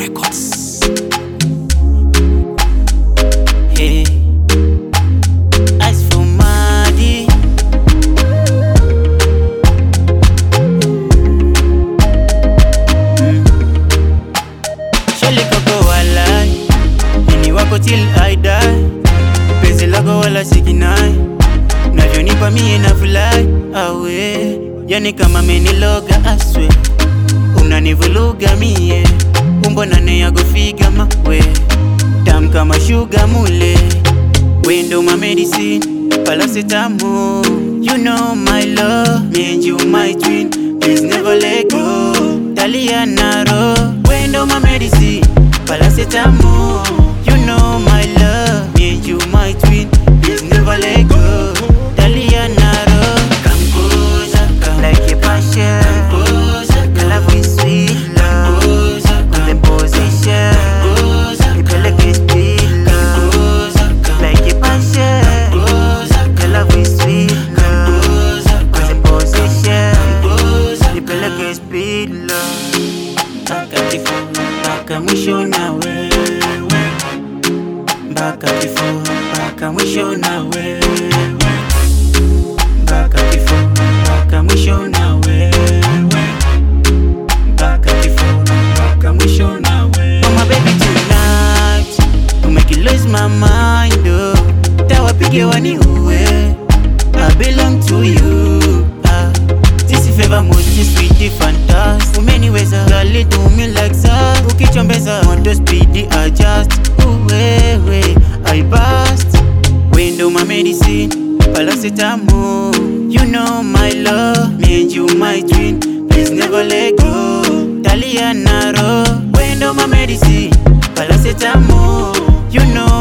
Records. Hey, as for Madi, Shali koko walai, mini wako till I die. Penzi lako wala sikinai, navyonipa mie na fly away. Yani kama meniloga aswe, unanivuluga mie, umbo nane ya gofiga mawe, tam kama sugar mule, wendo my medicine, paracetamol. You know my love, me and you my twin, please never let go. Talianaro, wendo my medicine, paracetamol. You know my love, me and you my twin, please never let go. Talianaro, come closer, come like a passion. Love is sweet love, with the position. You feel like it's sweet love, like a passion. Love is sweet love, with the position. You feel like it's sweet love. Baka kifo, baka mwisho na wewe. Baka kifo, baka mwisho na wewe. Baka kifo, baka mwisho na wewe. Oh my baby tonight, you make it lose my mind, oh. Tawapige wani uwe, I belong to you, this is favor most sweet fantastic. Umeniweza, girl do me like that. Ukichombeza, want to speedy adjust. Uwewe, I bust. Window my medicine, paracetamol. You know my love, me and you my twin, please never let go. Talianaro, window my medicine, paracetamol. You know